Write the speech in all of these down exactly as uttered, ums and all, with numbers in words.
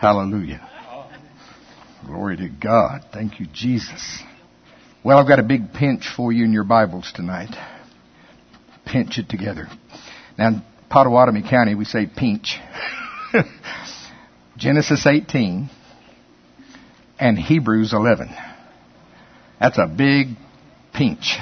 Hallelujah. Glory to God. Thank you, Jesus. Well, I've got a big pinch for you in your Bibles tonight. Pinch it together. Now, in Pottawatomie County, we say pinch. Genesis eighteen and Hebrews eleven. That's a big pinch.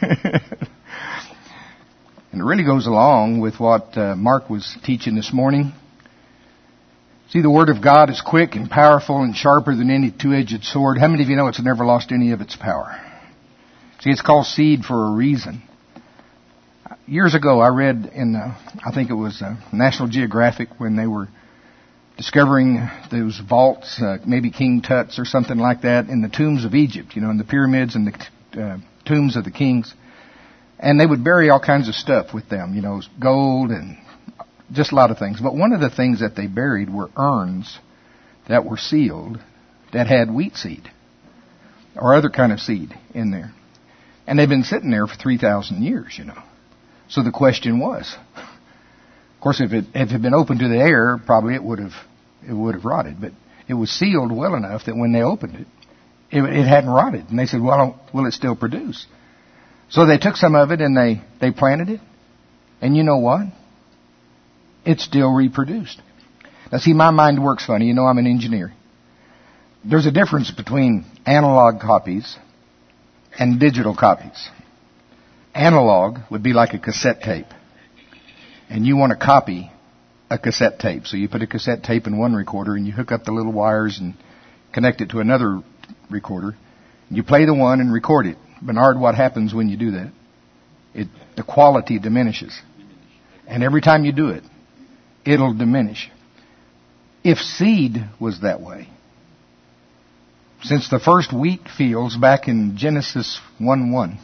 And it really goes along with what uh, Mark was teaching this morning. See, the Word of God is quick and powerful and sharper than any two-edged sword. How many of you know it's never lost any of its power? See, it's called seed for a reason. Years ago, I read in, uh, I think it was uh, National Geographic, when they were discovering those vaults, uh, maybe King Tut's or something like that, in the tombs of Egypt, you know, in the pyramids and the uh, tombs of the kings. And they would bury all kinds of stuff with them, you know, gold and just a lot of things. But one of the things that they buried were urns that were sealed that had wheat seed or other kind of seed in there. And they've been sitting there for three thousand years, you know. So the question was, of course, if it, if it had been open to the air, probably it would have it would have rotted. But it was sealed well enough that when they opened it, it, it hadn't rotted. And they said, well, will it still produce? So they took some of it and they, they planted it. And you know what? It still reproduced. Now see, my mind works funny. You know I'm an engineer. There's a difference between analog copies and digital copies. Analog would be like a cassette tape. And you want to copy a cassette tape. So you put a cassette tape in one recorder and you hook up the little wires and connect it to another recorder. You play the one and record it. Bernard, what happens when you do that? It, the quality diminishes. And every time you do it, it'll diminish. If seed was that way, since the first wheat fields back in Genesis one one,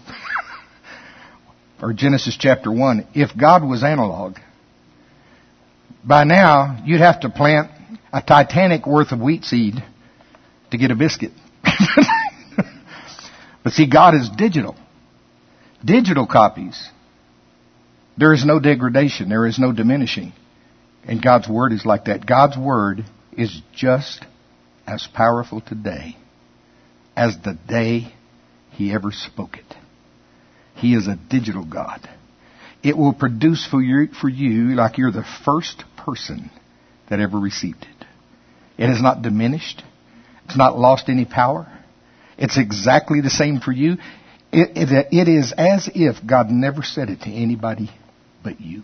or Genesis chapter one, if God was analog, by now you'd have to plant a Titanic worth of wheat seed to get a biscuit. But see, God is digital. Digital copies. There is no degradation. There is no diminishing. And God's Word is like that. God's Word is just as powerful today as the day He ever spoke it. He is a digital God. It will produce for you, for you like you're the first person that ever received it. It has not diminished. It's not lost any power. It's exactly the same for you. It, it, it is as if God never said it to anybody but you.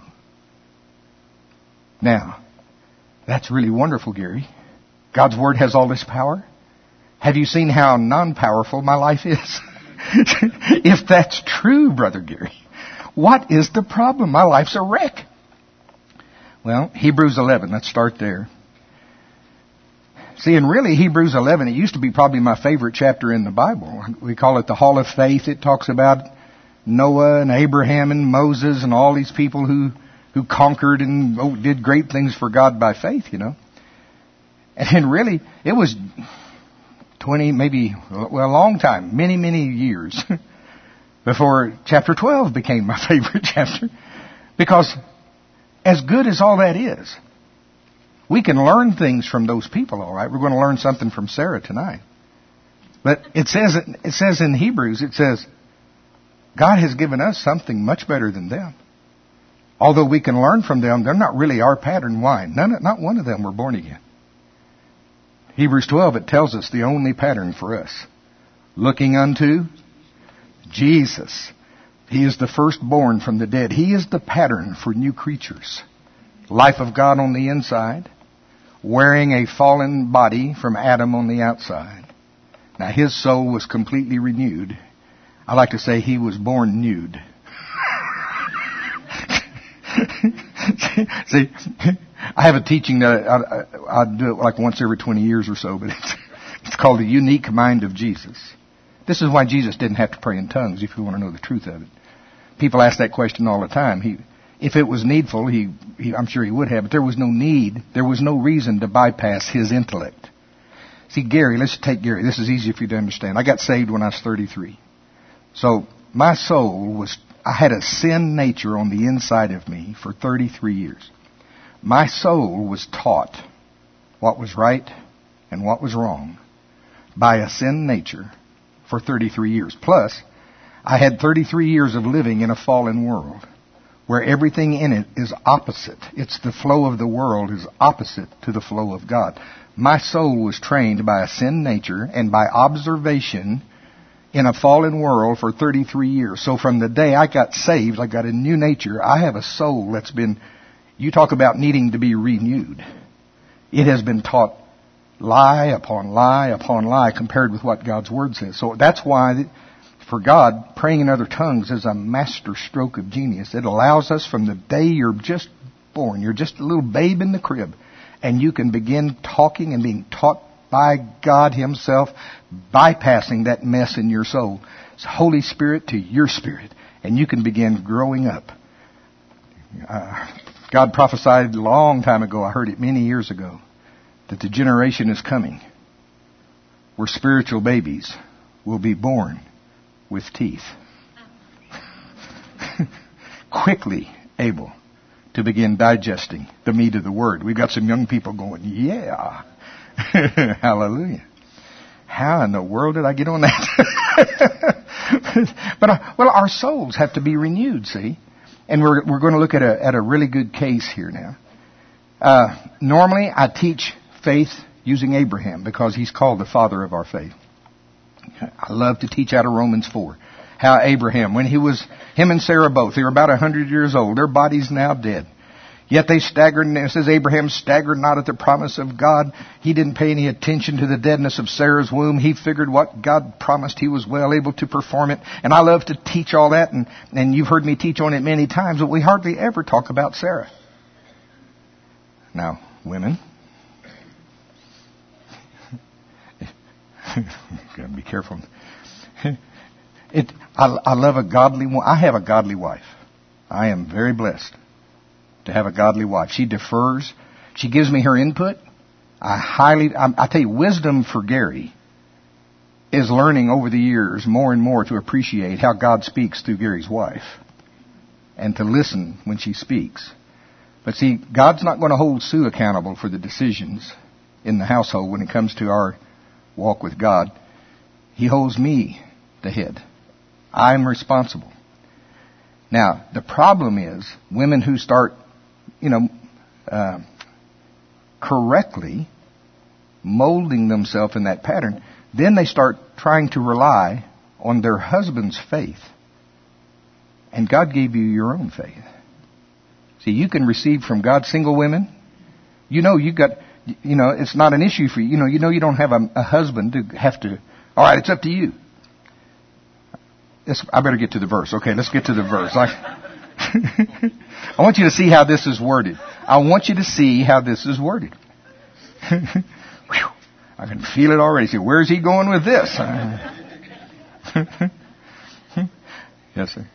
Now, that's really wonderful, Gary. God's Word has all this power. Have you seen how non-powerful my life is? If that's true, Brother Gary, what is the problem? My life's a wreck. Well, Hebrews eleven, let's start there. See, and really, Hebrews eleven, it used to be probably my favorite chapter in the Bible. We call it the Hall of Faith. It talks about Noah and Abraham and Moses and all these people who, who conquered and oh, did great things for God by faith, you know. And really, it was twenty, maybe, well, a long time, many, many years before chapter twelve became my favorite chapter. Because as good as all that is, we can learn things from those people, all right? We're going to learn something from Sarah tonight. But it says, it says in Hebrews, it says, God has given us something much better than them. Although we can learn from them, they're not really our pattern. Why? None, not one of them were born again. Hebrews twelve, it tells us the only pattern for us. Looking unto Jesus. He is the firstborn from the dead. He is the pattern for new creatures. Life of God on the inside, wearing a fallen body from Adam on the outside. Now his soul was completely renewed. I like to say he was born nude. See, I have a teaching that I, I, I do it like once every twenty years or so, but it's, it's called The Unique Mind of Jesus. This is why Jesus didn't have to pray in tongues, if you want to know the truth of it. People ask that question all the time. He, if it was needful, he, he, I'm sure he would have, but there was no need, there was no reason to bypass his intellect. See, Gary, let's take Gary. This is easy for you to understand. I got saved when I was thirty-three. So my soul was, I had a sin nature on the inside of me for thirty-three years. My soul was taught what was right and what was wrong by a sin nature for thirty-three years. Plus, I had thirty-three years of living in a fallen world where everything in it is opposite. It's the flow of the world is opposite to the flow of God. My soul was trained by a sin nature and by observation in a fallen world for thirty-three years. So from the day I got saved, I got a new nature. I have a soul that's been, you talk about needing to be renewed. It has been taught lie upon lie upon lie compared with what God's Word says. So that's why, for God, praying in other tongues is a master stroke of genius. It allows us from the day you're just born, you're just a little babe in the crib, and you can begin talking and being taught by God Himself, bypassing that mess in your soul. It's Holy Spirit to your spirit, and you can begin growing up. Uh, God prophesied a long time ago, I heard it many years ago, that the generation is coming where spiritual babies will be born with teeth. Quickly able to begin digesting the meat of the Word. We've got some young people going, yeah. Hallelujah. How in the world did I get on that? But, uh, well, our souls have to be renewed, see? And we're, we're going to look at a, at a really good case here now. Uh, normally, I teach faith using Abraham because he's called the father of our faith. I love to teach out of Romans four. How Abraham, when he was, him and Sarah both, they were about a hundred years old. Their bodies now dead. Yet they staggered, and it says Abraham staggered not at the promise of God. He didn't pay any attention to the deadness of Sarah's womb. He figured what God promised, he was well able to perform it. And I love to teach all that, and, and you've heard me teach on it many times, but we hardly ever talk about Sarah. Now, women, gotta be careful. It, I, I love a godly one. I have a godly wife. I am very blessed to have a godly wife. She defers. She gives me her input. I highly, I, I tell you, wisdom for Gary is learning over the years more and more to appreciate how God speaks through Gary's wife and to listen when she speaks. But see, God's not going to hold Sue accountable for the decisions in the household when it comes to our walk with God. He holds me the head. I'm responsible. Now, the problem is women who start, you know, uh, correctly molding themselves in that pattern, then they start trying to rely on their husband's faith. And God gave you your own faith. See, you can receive from God. Single women, you know you got, you know, it's not an issue for you. You know, you know you don't have a, a husband to have to, all right, it's up to you. It's, I better get to the verse. Okay, let's get to the verse. I, I want you to see how this is worded. I want you to see how this is worded. Whew, I can feel it already. See, where's he going with this? Yes, sir.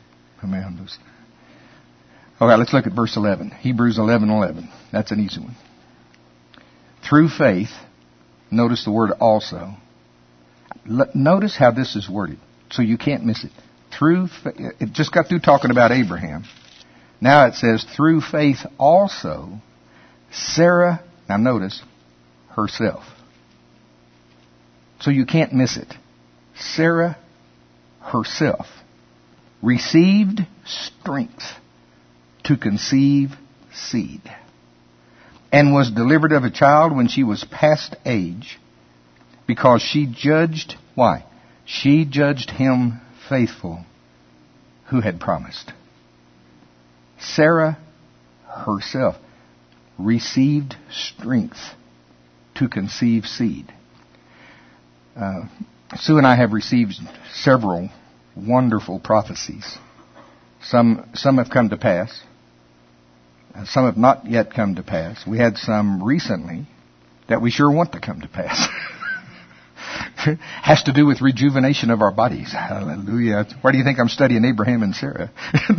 Okay, let's look at verse eleven. Hebrews eleven eleven. That's an easy one. Through faith, notice the word also. L- notice how this is worded, so you can't miss it. Through, fa- it just got through talking about Abraham. Now it says, through faith also, Sarah, now notice, herself. So you can't miss it. Sarah herself received strength to conceive seed, and was delivered of a child when she was past age, because she judged, why? She judged him faithful who had promised. Sarah herself received strength to conceive seed. Uh, Sue and I have received several wonderful prophecies. Some, some have come to pass. Some have not yet come to pass. We had some recently that we sure want to come to pass. Has to do with rejuvenation of our bodies. Hallelujah. Why do you think I'm studying Abraham and Sarah?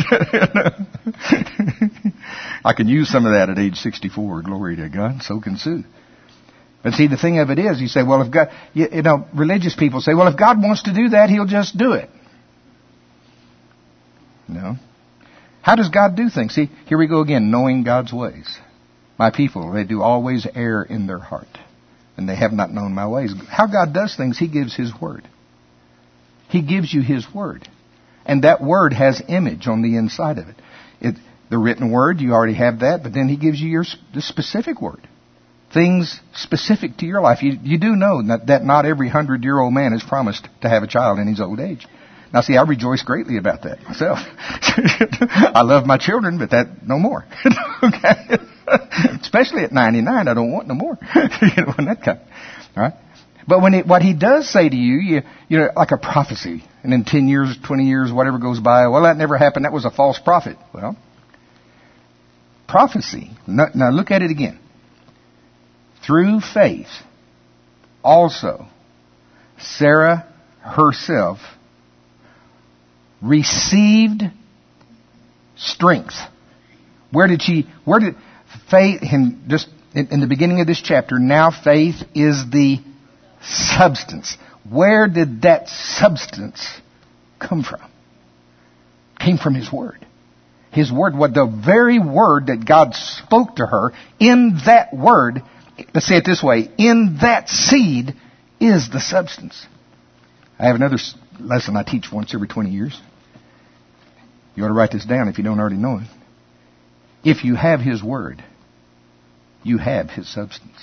I can use some of that at age sixty-four. Glory to God. So can Sue. But see, the thing of it is, you say, well, if God, you, you know, religious people say, well, if God wants to do that, He'll just do it. No. How does God do things? See, here we go again, knowing God's ways. My people, they do always err in their heart. and they have not known my ways. How God does things, He gives His word. He gives you His word. And that word has image on the inside of it. It the written word, you already have that, but then He gives you your the specific word. Things specific to your life. You, you do know that, that not every hundred-year-old man is promised to have a child in his old age. Now, see, I rejoice greatly about that myself. I love my children, but that no more. Okay, especially at ninety-nine, I don't want no more. You know, when that comes, all right. But when it, what He does say to you, you, you know, like a prophecy, and in ten years, twenty years, whatever goes by, well, that never happened. That was a false prophet. Well, prophecy. Now, now look at it again. Through faith, also, Sarah herself received strength. Where did she, where did faith, in just in, in the beginning of this chapter, now faith is the substance. Where did that substance come from? Came from His Word. His Word, what the very Word that God spoke to her, in that Word, let's say it this way, in that seed is the substance. I have another lesson I teach once every twenty years. You ought to write this down if you don't already know it. If you have His Word, you have His substance.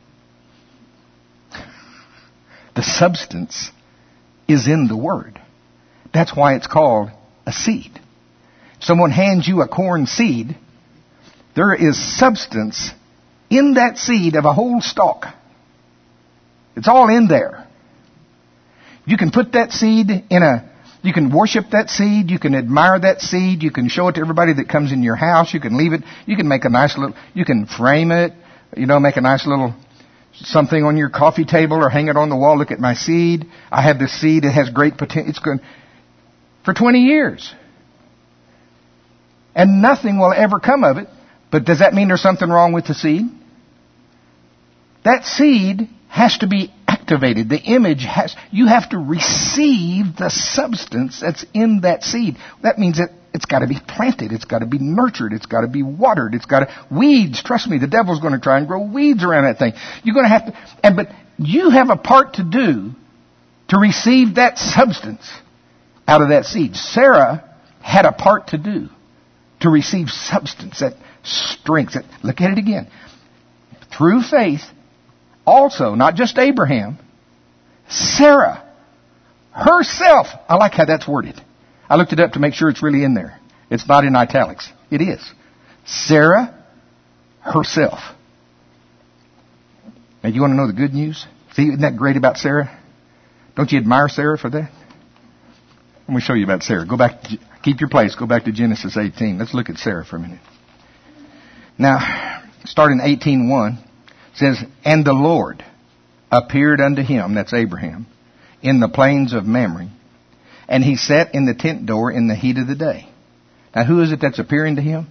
The substance is in the Word. That's why it's called a seed. If someone hands you a corn seed, there is substance in that seed of a whole stalk. It's all in there. You can put that seed in a, you can worship that seed, you can admire that seed, you can show it to everybody that comes in your house, you can leave it, you can make a nice little, you can frame it, you know, make a nice little something on your coffee table or hang it on the wall. Look at my seed. I have this seed. It has great potential. It's good for twenty years. And nothing will ever come of it. But does that mean there's something wrong with the seed? That seed has to be activated. The image has, you have to receive the substance that's in that seed. That means that it's got to be planted. It's got to be nurtured. It's got to be watered. It's got to, weeds, trust me, the devil's going to try and grow weeds around that thing. You're going to have to, and but you have a part to do to receive that substance out of that seed. Sarah had a part to do to receive substance, that strength. That, look at it again. Through faith, also, not just Abraham, Sarah herself, I like how that's worded. I looked it up to make sure it's really in there. It's not in italics. It is. Sarah herself. Now, you want to know the good news? See, isn't that great about Sarah? Don't you admire Sarah for that? Let me show you about Sarah. Go back, keep your place. Go back to Genesis eighteen. Let's look at Sarah for a minute. Now, starting eighteen one, it says, "And the Lord appeared unto him," that's Abraham, "in the plains of Mamre, and he sat in the tent door in the heat of the day." Now, who is it that's appearing to him?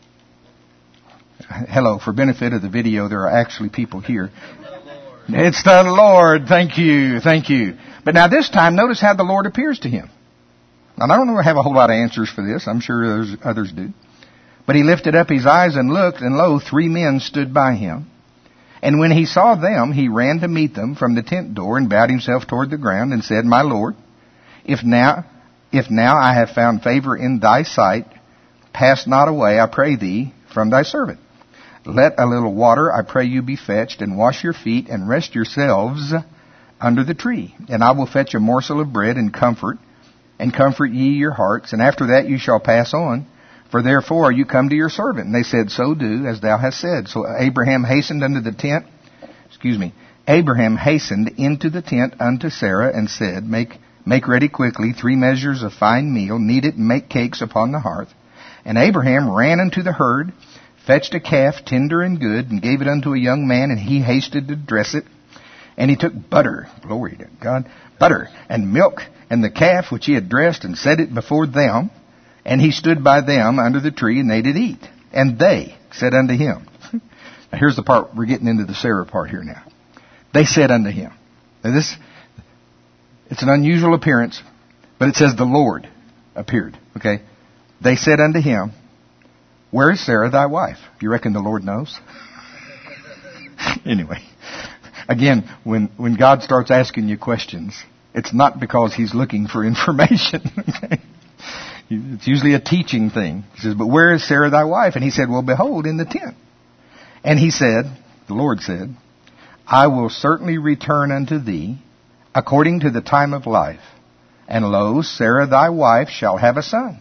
Hello, for benefit of the video, there are actually people here. It's the Lord. Thank you. Thank you. But now this time, notice how the Lord appears to him. Now, I don't know, I have a whole lot of answers for this. I'm sure others, others do. But he lifted up his eyes and looked, and lo, three men stood by him. And when he saw them, he ran to meet them from the tent door and bowed himself toward the ground and said, "My Lord, if now, if now I have found favor in thy sight, pass not away, I pray thee, from thy servant. Let a little water, I pray you, be fetched, and wash your feet, and rest yourselves under the tree. And I will fetch a morsel of bread, and comfort, and comfort ye your hearts, and after that you shall pass on. For therefore are you come to your servant." And they said, "So do as thou hast said." So Abraham hastened unto the tent, excuse me, Abraham hastened into the tent unto Sarah, and said, Make Make ready quickly three measures of fine meal, knead it, and make cakes upon the hearth. And Abraham ran unto the herd, fetched a calf, tender and good, and gave it unto a young man, and he hasted to dress it. And he took butter, glory to God, butter and milk, and the calf which he had dressed, and set it before them. And he stood by them under the tree, and they did eat. And they said unto him, now here's the part, we're getting into the Sarah part here now. They said unto him, now this, it's an unusual appearance, but it says the Lord appeared, okay? They said unto him, "Where is Sarah thy wife?" You reckon the Lord knows? Anyway, Again, when, when God starts asking you questions, it's not because He's looking for information. It's usually a teaching thing. He says, but where is Sarah thy wife? And he said, well, behold, in the tent. And he said, the Lord said, I will certainly return unto thee according to the time of life. And lo, Sarah thy wife shall have a son.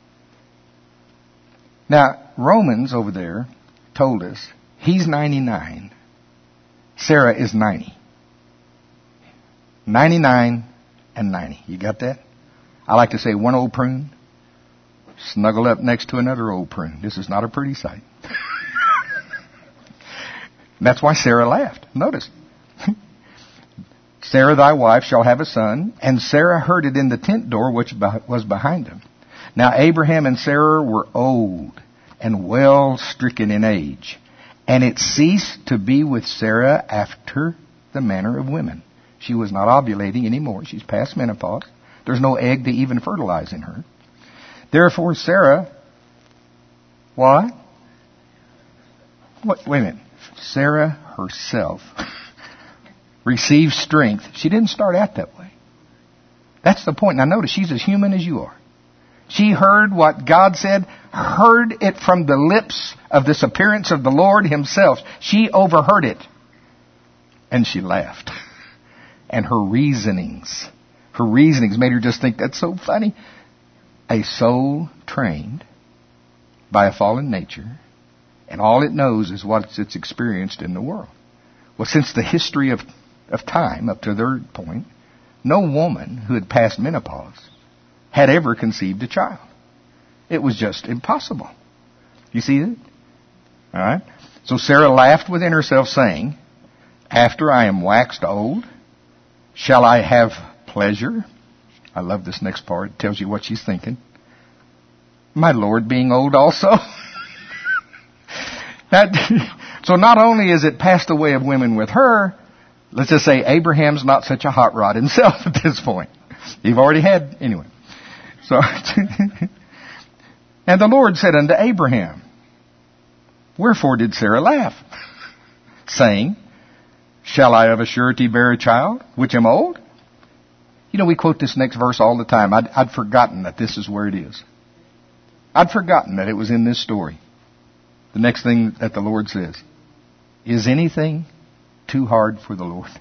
Now, Romans over there told us he's ninety-nine. Sarah is ninety. ninety-nine and ninety. You got that? I like to say one old prune snuggled up next to another old prune. This is not a pretty sight. That's why Sarah laughed. Notice. Sarah thy wife shall have a son, and Sarah heard it in the tent door which was behind him. Now Abraham and Sarah were old and well stricken in age, and it ceased to be with Sarah after the manner of women. She was not ovulating anymore. She's past menopause. There's no egg to even fertilize in her. Therefore Sarah, what? What? Wait a minute. Sarah herself received strength. She didn't start out that way. That's the point. Now notice, she's as human as you are. She heard what God said, heard it from the lips of this appearance of the Lord Himself. She overheard it. And she laughed. And her reasonings, her reasonings made her just think, that's so funny. A soul trained by a fallen nature, and all it knows is what it's experienced in the world. Well, since the history of, of time up to their point, no woman who had passed menopause had ever conceived a child. It was just impossible. You see it? All right. So Sarah laughed within herself, saying, after I am waxed old, shall I have pleasure? I love this next part. It tells you what she's thinking. My Lord being old also. That, so not only is it passed away of women with her, let's just say Abraham's not such a hot rod himself at this point. You've already had, anyway. So, and the Lord said unto Abraham, wherefore did Sarah laugh? Saying, shall I of a surety bear a child, which am old? You know, we quote this next verse all the time. I'd, I'd forgotten that this is where it is. I'd forgotten that it was in this story. The next thing that the Lord says, is anything too hard for the Lord?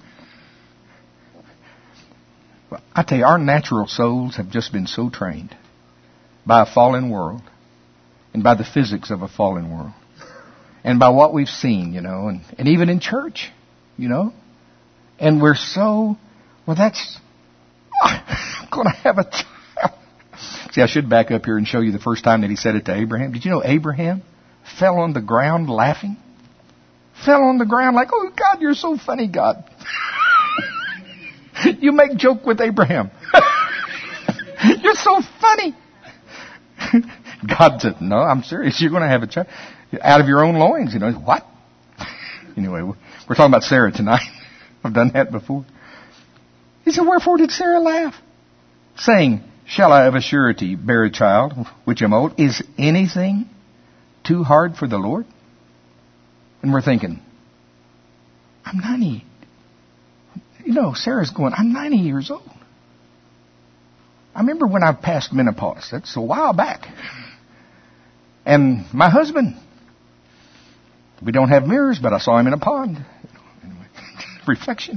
Well, I tell you, our natural souls have just been so trained by a fallen world and by the physics of a fallen world and by what we've seen, you know, and, and even in church, you know. And we're so, well, that's, I'm going to have a child. See, I should back up here and show you the first time that he said it to Abraham. Did you know Abraham fell on the ground laughing? Fell on the ground like, oh, God, you're so funny, God. You make joke with Abraham. You're so funny. God said, no, I'm serious. You're going to have a child out of your own loins. You know, what? Anyway, we're talking about Sarah tonight. I've done that before. He said, wherefore did Sarah laugh? Saying, shall I of a surety bear a child, which am old? Is anything too hard for the Lord? And we're thinking, I'm ninety. You know, Sarah's going, I'm ninety years old. I remember when I passed menopause. That's a while back. And my husband, we don't have mirrors, but I saw him in a pond. Anyway, reflection.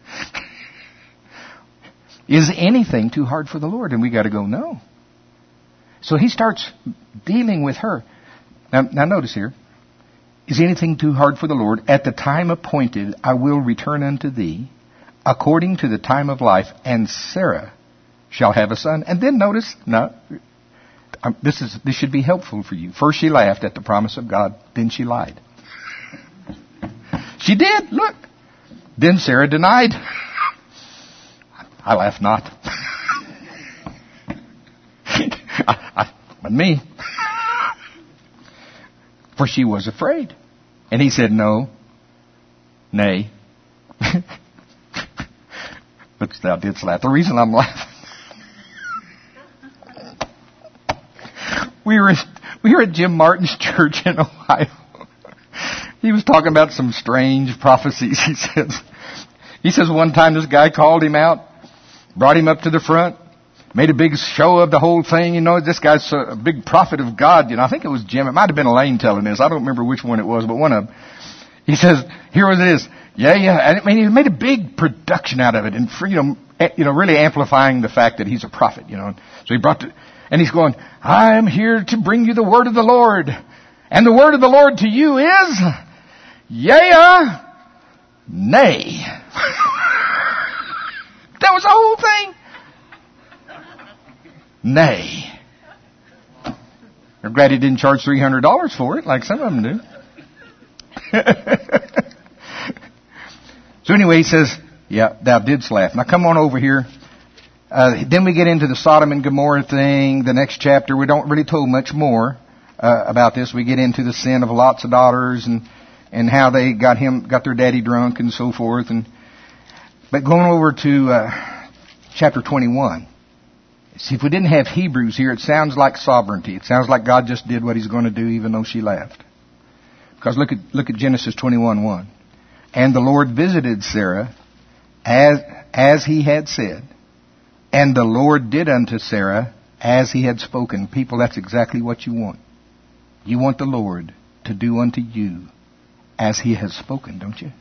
Is anything too hard for the Lord? And we got to go, no. So he starts dealing with her. Now, now notice here. Is anything too hard for the Lord? At the time appointed, I will return unto thee, according to the time of life, and Sarah shall have a son. And then notice, no, um, this is this should be helpful for you. First she laughed at the promise of God, then she lied. She did, look. Then Sarah denied. I laugh not. I, I, but me. For she was afraid. And he said, no, nay. But thou didst laugh. The reason I'm laughing. we were we were at Jim Martin's church in Ohio. He was talking about some strange prophecies, he says. He says one time this guy called him out, brought him up to the front, made a big show of the whole thing. You know, this guy's a big prophet of God. You know, I think it was Jim. It might have been Elaine telling this. I don't remember which one it was, but one of them. He says, here it is. Yeah, yeah. And I mean, he made a big production out of it, and for, you know, you know, really amplifying the fact that he's a prophet. You know, so he brought the, and he's going, I am here to bring you the word of the Lord, and the word of the Lord to you is, yea, nay. That was the whole thing. Nay. I'm glad he didn't charge three hundred dollars for it, like some of them do. So anyway, he says, yeah, thou didst laugh. Now come on over here. Uh, then we get into the Sodom and Gomorrah thing, the next chapter. We don't really tell much more uh, about this. We get into the sin of Lot's daughters and and how they got him, got their daddy drunk and so forth. And but going over to uh, chapter twenty-one. See, if we didn't have Hebrews here, it sounds like sovereignty. It sounds like God just did what He's going to do, even though she left. Because look at look at Genesis twenty-one one. And the Lord visited Sarah as as He had said, and the Lord did unto Sarah as He had spoken. People, that's exactly what you want. You want the Lord to do unto you as He has spoken, don't you?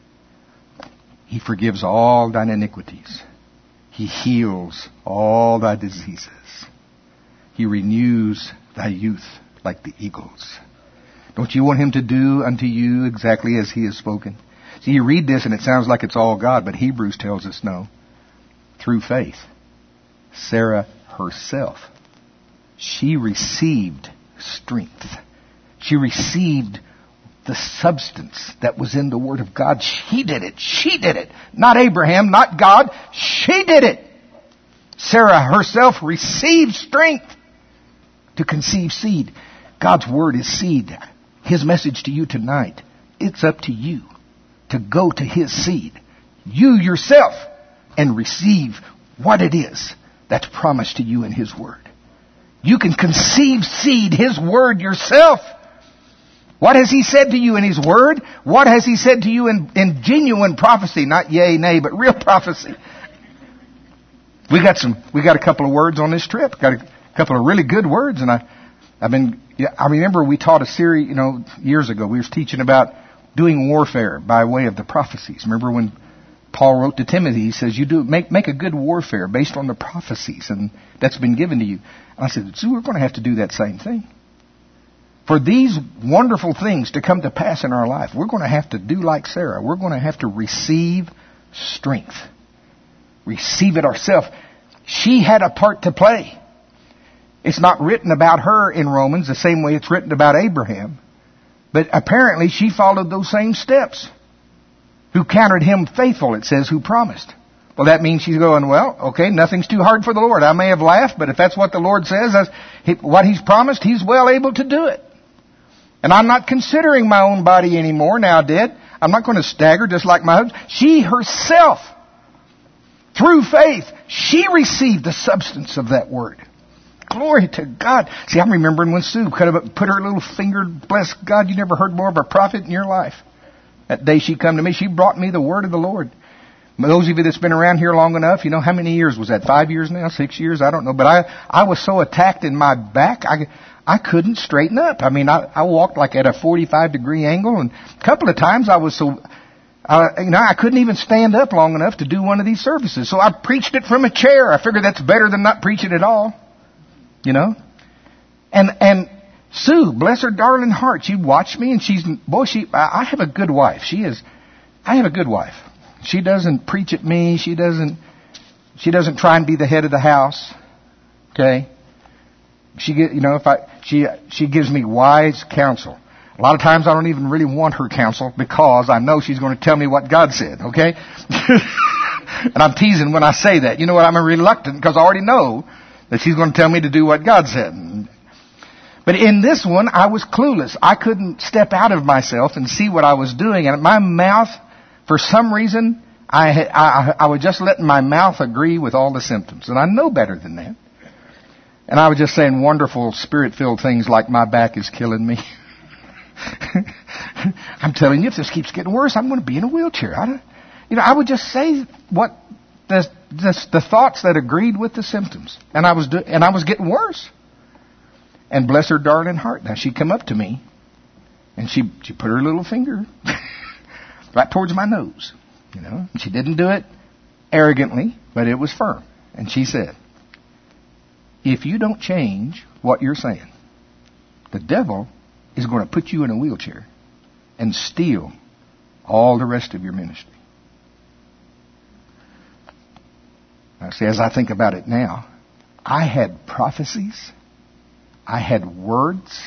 He forgives all thine iniquities. He heals all thy diseases. He renews thy youth like the eagles. Don't you want Him to do unto you exactly as He has spoken? See, you read this and it sounds like it's all God, but Hebrews tells us no. Through faith, Sarah herself, she received strength. She received the substance that was in the Word of God. She did it. She did it. Not Abraham, not God. She did it. Sarah herself received strength to conceive seed. God's Word is seed. His message to you tonight, it's up to you to go to His seed, you yourself, and receive what it is that's promised to you in His Word. You can conceive seed, His Word yourself. What has He said to you in His Word? What has He said to you in, in genuine prophecy? Not yea, nay, but real prophecy. We got some, we got a couple of words on this trip. Got a couple of really good words, and I, I've been, yeah, I remember we taught a series, you know, years ago. We were teaching about doing warfare by way of the prophecies. Remember when Paul wrote to Timothy, he says, you do make make a good warfare based on the prophecies, and that's been given to you. And I said, so we're going to have to do that same thing. For these wonderful things to come to pass in our life, we're going to have to do like Sarah. We're going to have to receive strength. Receive it ourselves. She had a part to play. It's not written about her in Romans the same way it's written about Abraham. But apparently she followed those same steps. Who counted him faithful, it says, who promised. Well, that means she's going, well, okay, nothing's too hard for the Lord. I may have laughed, but if that's what the Lord says, that's what He's promised, He's well able to do it. And I'm not considering my own body anymore now dead. I'm not going to stagger just like my husband. She herself, through faith, she received the substance of that word. Glory to God. See, I'm remembering when Sue put her little finger, bless God, you never heard more of a prophet in your life. That day she come to me, she brought me the word of the Lord. Those of you that's been around here long enough, you know, how many years was that? Five years now? Six years? I don't know. But I, I was so attacked in my back, I, I couldn't straighten up. I mean, I, I walked like at a forty-five degree angle, and a couple of times I was so, uh, you know, I couldn't even stand up long enough to do one of these services. So I preached it from a chair. I figured that's better than not preaching at all. You know? And, and Sue, bless her darling heart, she watched me, and she's, boy, she, I have a good wife. She is, I have a good wife. She doesn't preach at me. She doesn't, she doesn't try and be the head of the house. Okay? She get, you know, if I, she, she gives me wise counsel. A lot of times I don't even really want her counsel because I know she's going to tell me what God said. Okay? And I'm teasing when I say that. You know what? I'm reluctant because I already know that she's going to tell me to do what God said. But in this one, I was clueless. I couldn't step out of myself and see what I was doing. And my mouth, for some reason, I, had, I, I was just letting my mouth agree with all the symptoms. And I know better than that. And I was just saying wonderful spirit-filled things like my back is killing me. I'm telling you, if this keeps getting worse, I'm going to be in a wheelchair. I don't, You know, I would just say what the, the, the thoughts that agreed with the symptoms. And I was do, and I was getting worse. And bless her darling heart. Now, she'd come up to me, and she, she put her little finger right towards my nose. You know, she didn't do it arrogantly, but it was firm. And she said, if you don't change what you're saying, the devil is going to put you in a wheelchair and steal all the rest of your ministry. Now, see, as I think about it now, I had prophecies, I had words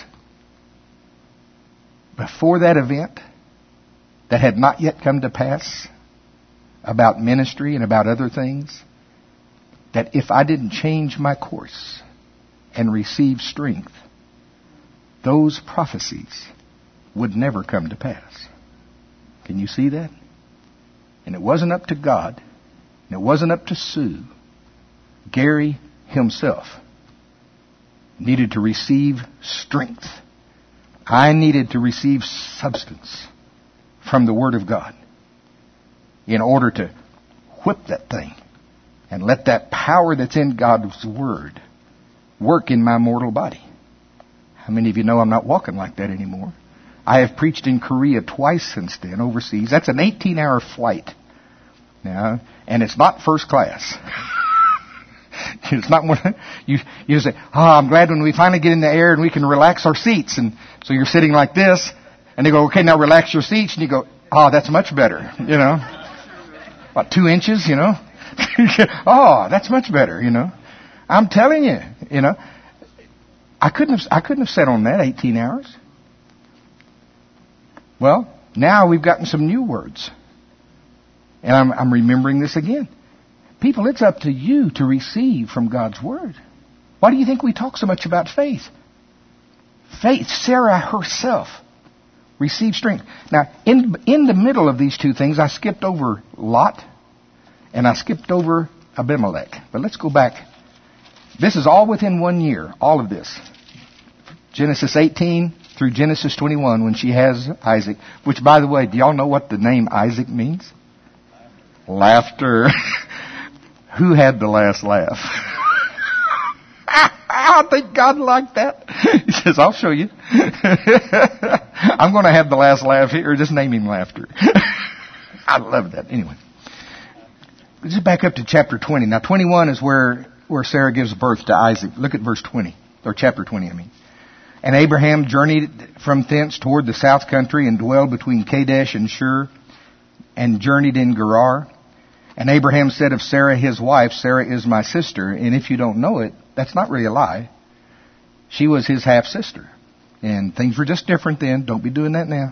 before that event that had not yet come to pass about ministry and about other things, that if I didn't change my course and receive strength, those prophecies would never come to pass. Can you see that? And it wasn't up to God, and it wasn't up to Sue. Gary himself needed to receive strength. I needed to receive substance from the Word of God in order to whip that thing and let that power that's in God's Word work in my mortal body. How many of you know I'm not walking like that anymore? I have preached in Korea twice since then, overseas. That's an eighteen-hour flight. Now, and it's not first class. It's not one, you, you say, oh, I'm glad when we finally get in the air and we can relax our seats. And so you're sitting like this, and they go, okay, now relax your seats. And you go, oh, that's much better, you know. About two inches, you know. Oh, that's much better, you know. I'm telling you, you know. I couldn't have, I couldn't have sat on that eighteen hours. Well, now we've gotten some new words. And I'm, I'm remembering this again. People, it's up to you to receive from God's Word. Why do you think we talk so much about faith? Faith, Sarah herself received strength. Now, in, in the middle of these two things, I skipped over Lot and I skipped over Abimelech. But let's go back. This is all within one year, all of this. Genesis eighteen through Genesis twenty-one, when she has Isaac. Which, by the way, do y'all know what the name Isaac means? Laughter. Who had the last laugh? I think God liked that. He says, I'll show you. I'm going to have the last laugh here. Just name him Laughter. I love that. Anyway. Let's back up to chapter twenty. Now, twenty-one is where, where Sarah gives birth to Isaac. Look at verse twenty. Or chapter twenty, I mean. And Abraham journeyed from thence toward the south country and dwelled between Kadesh and Shur and journeyed in Gerar. And Abraham said of Sarah, his wife, Sarah is my sister. And if you don't know it, that's not really a lie. She was his half-sister. And things were just different then. Don't be doing that now.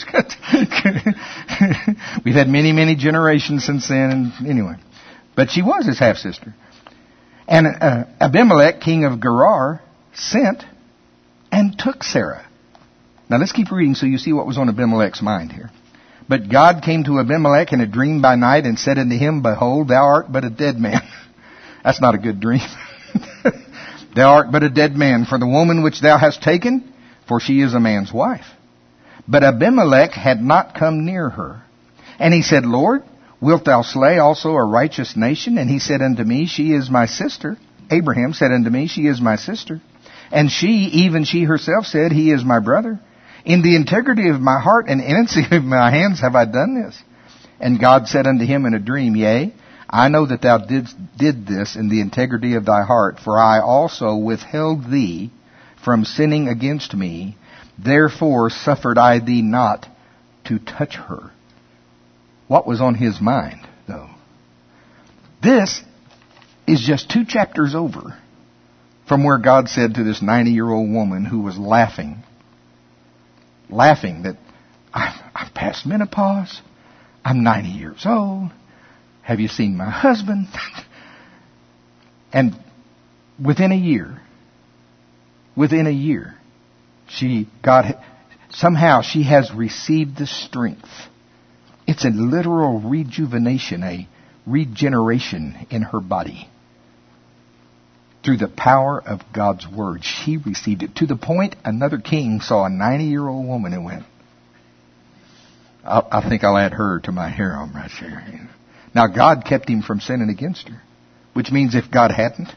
We've had many, many generations since then. And anyway. But she was his half-sister. And uh, Abimelech, king of Gerar, sent and took Sarah. Now let's keep reading so you see what was on Abimelech's mind here. But God came to Abimelech in a dream by night and said unto him, behold, thou art but a dead man. That's not a good dream. Thou art but a dead man for the woman which thou hast taken, for she is a man's wife. But Abimelech had not come near her. And he said, Lord, wilt thou slay also a righteous nation? And he said unto me, she is my sister. Abraham said unto me, she is my sister. And she, even she herself, said, he is my brother. In the integrity of my heart and innocency of my hands have I done this. And God said unto him in a dream, yea, I know that thou didst, did this in the integrity of thy heart, for I also withheld thee from sinning against me. Therefore suffered I thee not to touch her. What was on his mind, though? This is just two chapters over from where God said to this ninety-year-old woman who was laughing, laughing that I've, I've passed menopause, I'm ninety years old, have you seen my husband? And within a year, within a year, she, God, somehow she has received the strength. It's a literal rejuvenation, a regeneration in her body. Through the power of God's Word, she received it. To the point another king saw a ninety-year-old woman and went, I, I think I'll add her to my harem right there. Now, God kept him from sinning against her, which means if God hadn't,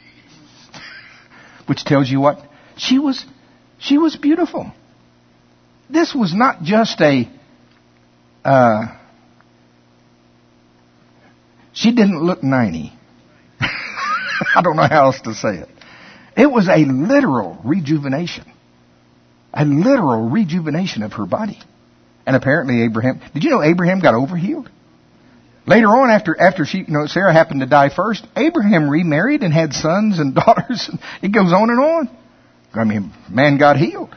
which tells you what? She was, she was beautiful. This was not just a, uh, she didn't look ninety. I don't know how else to say it. It was a literal rejuvenation. A literal rejuvenation of her body. And apparently Abraham, did you know Abraham got overhealed? Later on, after after she, you know, Sarah happened to die first, Abraham remarried and had sons and daughters. And it goes on and on. I mean, man got healed.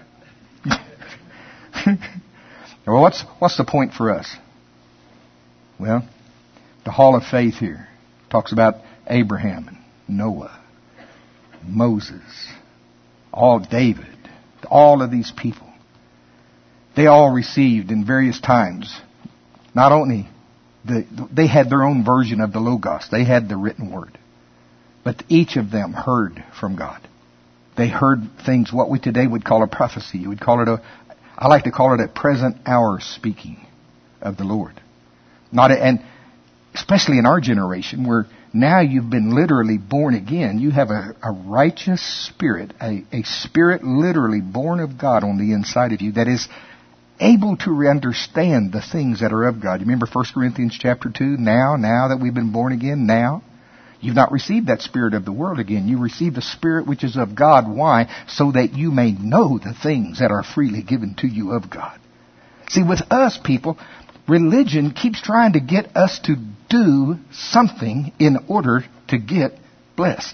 Well, what's what's the point for us? Well, the Hall of Faith here talks about Abraham and Noah, Moses, all David, all of these people. They all received in various times, not only the, they had their own version of the Logos. They had the written word. But each of them heard from God. They heard things, what we today would call a prophecy. You would call it a, I like to call it a present hour speaking of the Lord. Not a, and especially in our generation where now you've been literally born again. You have a, a righteous spirit, a, a spirit literally born of God on the inside of you that is able to understand the things that are of God. You remember First Corinthians chapter two? Now, now that we've been born again, now. You've not received that spirit of the world again. You receive the spirit which is of God. Why? So that you may know the things that are freely given to you of God. See, with us people, religion keeps trying to get us to do something in order to get blessed.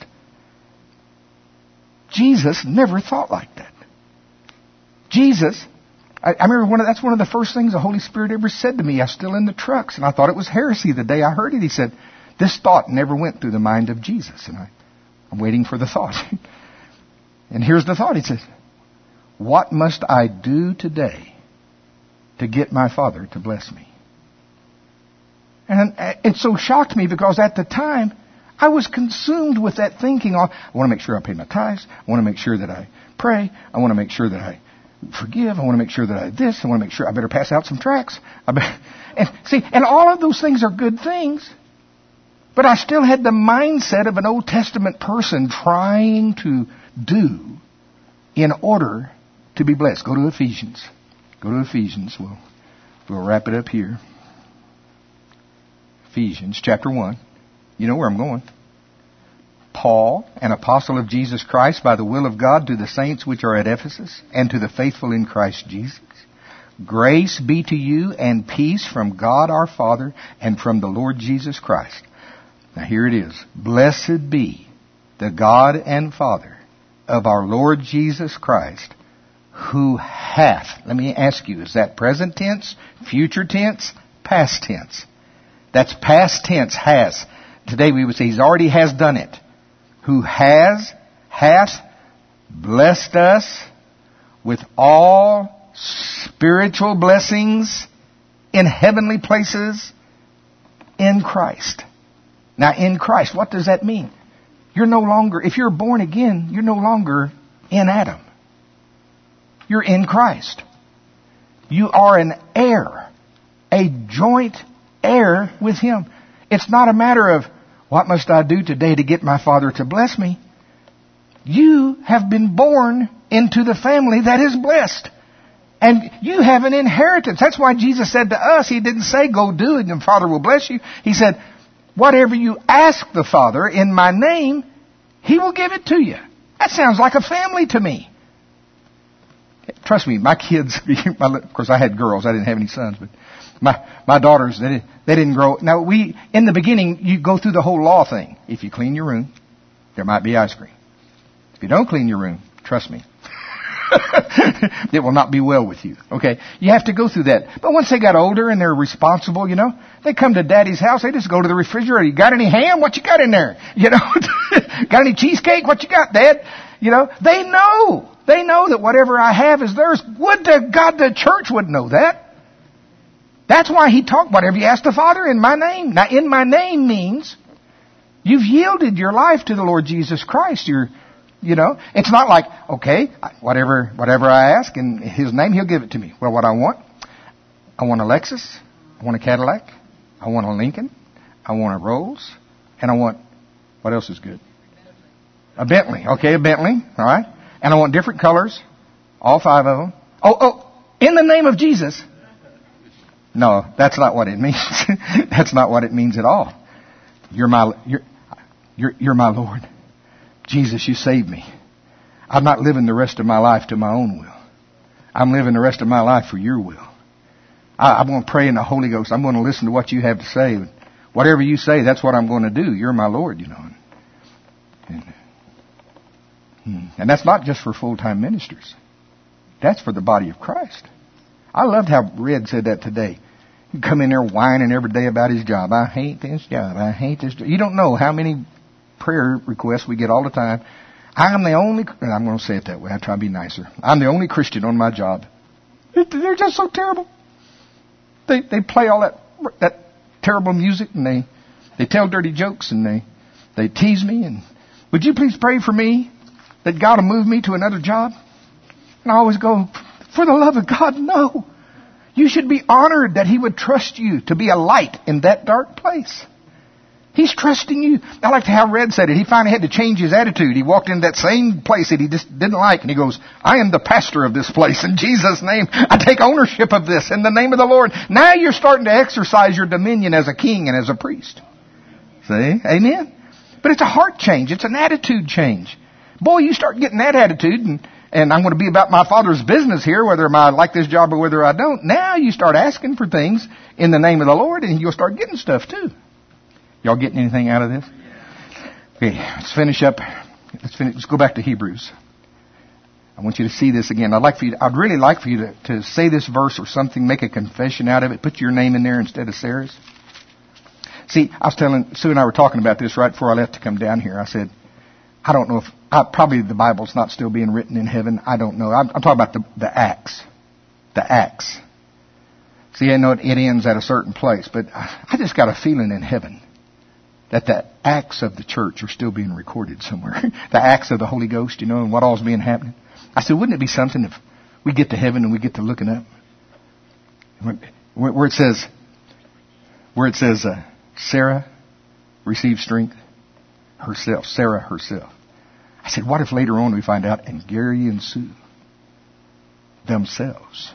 Jesus never thought like that. Jesus, I, I remember one of, that's one of the first things the Holy Spirit ever said to me. I was still in the trucks, and I thought it was heresy the day I heard it. He said, this thought never went through the mind of Jesus. And I, I'm waiting for the thought. And here's the thought. He says, what must I do today to get my Father to bless me? And it so shocked me because at the time, I was consumed with that thinking. I want to make sure I pay my tithes. I want to make sure that I pray. I want to make sure that I forgive. I want to make sure that I this. I want to make sure I better pass out some tracts. I better, and see, and all of those things are good things. But I still had the mindset of an Old Testament person trying to do in order to be blessed. Go to Ephesians. Go to Ephesians. We'll, we'll wrap it up here. Ephesians chapter one. You know where I'm going. Paul, an apostle of Jesus Christ by the will of God, to the saints which are at Ephesus, and to the faithful in Christ Jesus. Grace be to you and peace from God our Father and from the Lord Jesus Christ. Now here it is. Blessed be the God and Father of our Lord Jesus Christ, who hath, let me ask you, is that present tense, future tense, past tense? That's past tense, has. Today we would say He's already has done it. Who has, hath blessed us with all spiritual blessings in heavenly places in Christ. Now, in Christ, what does that mean? You're no longer, if you're born again, you're no longer in Adam. You're in Christ. You are an heir, a joint heir with Him. It's not a matter of, what must I do today to get my Father to bless me? You have been born into the family that is blessed. And you have an inheritance. That's why Jesus said to us, He didn't say, go do it and Father will bless you. He said, whatever you ask the Father in my name, He will give it to you. That sounds like a family to me. Trust me, my kids, of course I had girls, I didn't have any sons, but my my daughters, they, they didn't grow. Now we, in the beginning, you go through the whole law thing. If you clean your room, there might be ice cream. If you don't clean your room, trust me, it will not be well with you. Okay? You have to go through that. But once they got older and they're responsible, you know, they come to Daddy's house, they just go to the refrigerator. You got any ham? What you got in there? You know, got any cheesecake? What you got, Dad? You know, they know. They know that whatever I have is theirs. Would to God the church would know that. That's why He talked, whatever you ask the Father in my name. Now, in my name means you've yielded your life to the Lord Jesus Christ. You're, you know, it's not like, okay, whatever, whatever I ask in His name, He'll give it to me. Well, what I want, I want a Lexus. I want a Cadillac. I want a Lincoln. I want a Rolls. And I want, what else is good? A Bentley. Okay, a Bentley. All right. And I want different colors. All five of them. Oh, oh, in the name of Jesus. No, that's not what it means. That's not what it means at all. You're my, you're, you're, you're my Lord. Jesus, you saved me. I'm not living the rest of my life to my own will. I'm living the rest of my life for your will. I, I'm going to pray in the Holy Ghost. I'm going to listen to what you have to say. Whatever you say, that's what I'm going to do. You're my Lord, you know. And, and that's not just for full-time ministers. That's for the body of Christ. I loved how Red said that today. He'd come in there whining every day about his job. I hate this job. I hate this job. You don't know how many prayer requests we get all the time. I'm the only, I'm going to say it that way. I try to be nicer. I'm the only Christian on my job. They're just so terrible. They they play all that that terrible music, and they they tell dirty jokes, and they they tease me. And would you please pray for me that God will move me to another job? And I always go, for the love of God, no. You should be honored that He would trust you to be a light in that dark place. He's trusting you. I liked how Red said it. He finally had to change his attitude. He walked into that same place that he just didn't like, and he goes, I am the pastor of this place. In Jesus' name, I take ownership of this in the name of the Lord. Now you're starting to exercise your dominion as a king and as a priest. See? Amen? But it's a heart change. It's an attitude change. Boy, you start getting that attitude, and, and I'm going to be about my Father's business here, whether I like this job or whether I don't. Now you start asking for things in the name of the Lord, and you'll start getting stuff too. Y'all getting anything out of this? Okay, let's finish up. Let's finish. Let's go back to Hebrews. I want you to see this again. I'd like for you. To, I'd really like for you to, to say this verse or something. Make a confession out of it. Put your name in there instead of Sarah's. See, I was telling Sue and I were talking about this right before I left to come down here. I said, I don't know if I, probably the Bible's not still being written in heaven. I don't know. I'm, I'm talking about the, the Acts. The Acts. See, I know it, it ends at a certain place, but I, I just got a feeling in heaven that the acts of the church are still being recorded somewhere. The acts of the Holy Ghost, you know, and what all's being happening. I said, wouldn't it be something if we get to heaven and we get to looking up? Where it says, where it says, uh, Sarah received strength herself. Sarah herself. I said, what if later on we find out, and Gary and Sue themselves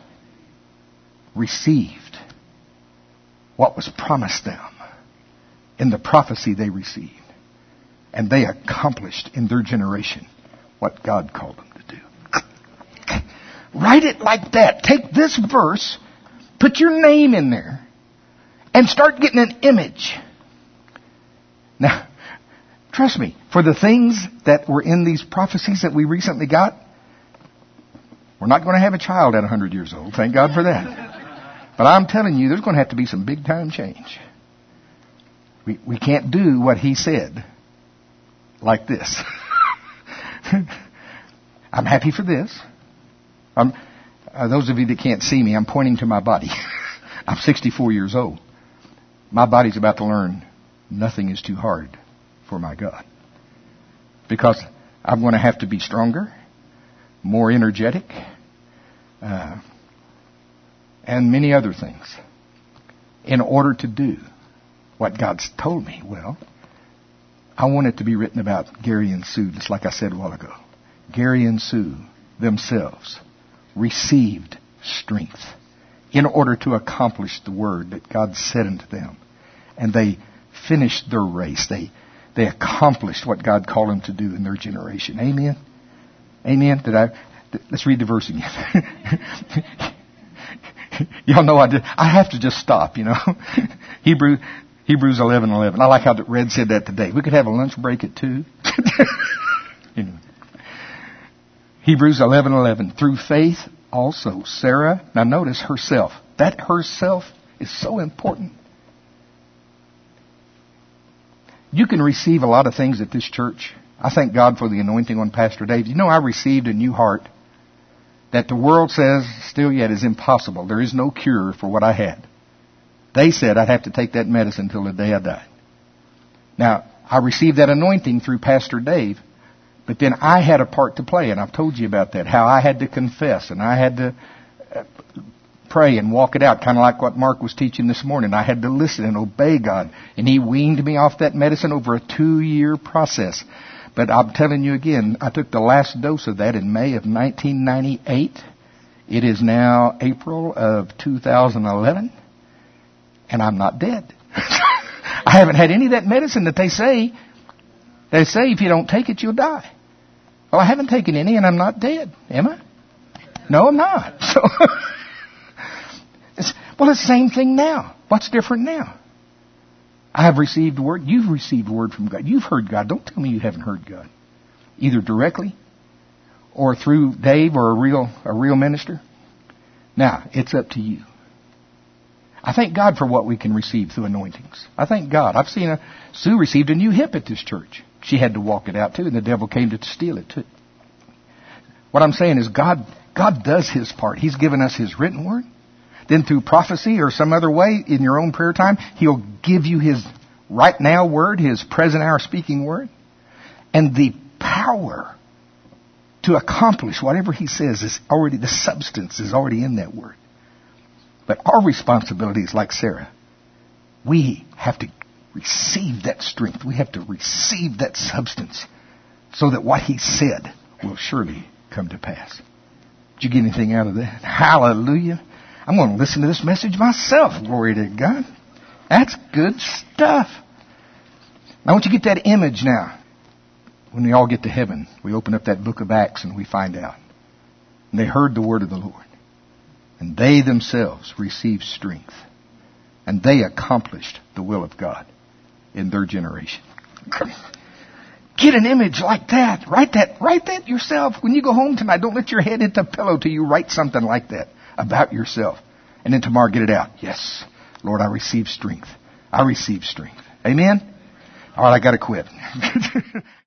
received what was promised them in the prophecy they received. And they accomplished in their generation what God called them to do. Write it like that. Take this verse, put your name in there, and start getting an image. Now, trust me, for the things that were in these prophecies that we recently got, we're not going to have a child at one hundred years old. Thank God for that. But I'm telling you, there's going to have to be some big time change. We, we can't do what he said like this. I'm happy for this. I'm, uh, those of you that can't see me, I'm pointing to my body. I'm sixty-four years old. My body's about to learn nothing is too hard for my God. Because I'm going to have to be stronger, more energetic, uh, and many other things in order to do what God's told me. Well, I want it to be written about Gary and Sue, just like I said a while ago. Gary and Sue themselves received strength in order to accomplish the word that God said unto them. And they finished their race. They they accomplished what God called them to do in their generation. Amen? Amen? Did I? Let's read the verse again. Y'all know I did. I have to just stop, you know. Hebrew, Hebrews eleven eleven. I like how Red said that today. We could have a lunch break at two. Anyway. Hebrews eleven eleven. Through faith also Sarah, now notice herself. That herself is so important. You can receive a lot of things at this church. I thank God for the anointing on Pastor Dave. You know, I received a new heart that the world says still yet is impossible. There is no cure for what I had. They said I'd have to take that medicine till the day I died. Now, I received that anointing through Pastor Dave, but then I had a part to play, and I've told you about that, how I had to confess, and I had to pray and walk it out, kind of like what Mark was teaching this morning. I had to listen and obey God. And He weaned me off that medicine over a two-year process. But I'm telling you again, I took the last dose of that in May of nineteen ninety-eight. It is now April of two thousand eleven. And I'm not dead. I haven't had any of that medicine that they say. They say if you don't take it, you'll die. Well, I haven't taken any and I'm not dead. Am I? No, I'm not. So, it's, well, it's the same thing now. What's different now? I have received word. You've received word from God. You've heard God. Don't tell me you haven't heard God. Either directly or through Dave or a real, a real minister. Now, it's up to you. I thank God for what we can receive through anointings. I thank God. I've seen a, Sue received a new hip at this church. She had to walk it out too, and the devil came to steal it too. What I'm saying is God, God does His part. He's given us His written word. Then through prophecy or some other way in your own prayer time, He'll give you His right now word, His present hour speaking word. And the power to accomplish whatever He says is already, the substance is already in that word. But our responsibility is like Sarah. We have to receive that strength. We have to receive that substance so that what He said will surely come to pass. Did you get anything out of that? Hallelujah. I'm going to listen to this message myself. Glory to God. That's good stuff. I want you to get that image now. When we all get to heaven, we open up that book of Acts and we find out. And they heard the word of the Lord. And they themselves received strength. And they accomplished the will of God in their generation. Get an image like that. Write that. Write that yourself. When you go home tonight, don't let your head hit the pillow till you write something like that about yourself. And then tomorrow get it out. Yes, Lord, I receive strength. I receive strength. Amen? All right, I got to quit.